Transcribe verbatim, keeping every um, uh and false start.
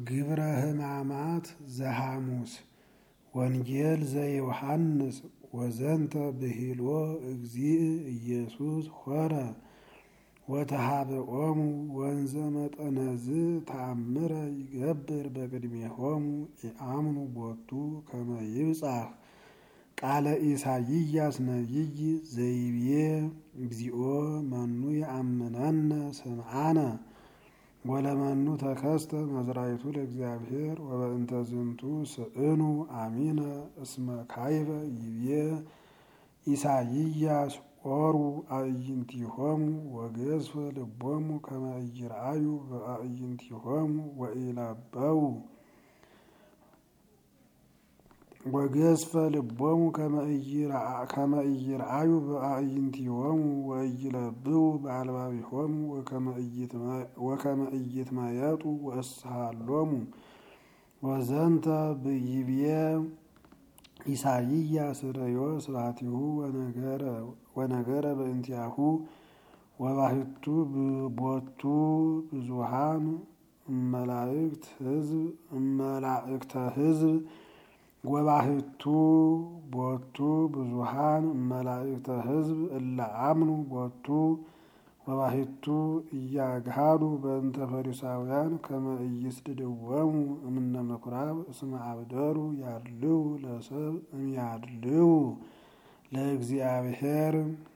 ግብረ ሕማማት ዘሐሙስ ወንጌል ዘዮሐንስ ወዘንተ ብሂሎ እግዚእ ኢየሱስ ሆረ ወተሃበኦሙ ወንዘ መጠነዝ ተአምረ ይገብር በቅድሜሆሙ ኢአምኑ ቦቱ ከመ ይብጻሕ ቃለ ኢሳይያስ ነቢይ ዘይቤ እግዚኦ መኑ ይአምነነ ስምዓነ ወለመኑ ተከስተ መዝራይቱ ለእግዚአብሔር ወበእንተ ዝንቱ ስእኑ አሚነ እስመ ካይበ ይቤ ኢሳይያስ ኦሩ አዕይንቲሆሙ ወገዝፈ ልቦሙ ከመ ኢይርአዩ በአዕይንቲሆሙ ወኢለበው ወገዝፈ ልቦሙ ከመ ኢይርአዩ በአዕይንቲሆሙ ወኢይለብው በአልባቢሆሙ ወከመ ኢይትመየጡ ወእስሃሎሙ ወዘንተ ይቤ ኢሳይያስ ርእዮ ስብሐቲሁ ወነገረ በእንቲአሁ ወባሕቱ ቦቱ ብዙኃን እመላእክተ ሕዝብ እመላእክተ ሕዝብ ወባሕቱ ቦቱ ብዙኃን እመላእክተ ሕዝብ እለ አምኑ ቦቱ ወባሕቱ ኢያግሃዱ በእንተ ፈሪሳውያን ከመ ኢይስድድዎሙ እምነ ምኵራብ እስመ አብደሩ ያድልው ለሰብእ እምያድልው ለእግዚአብሔር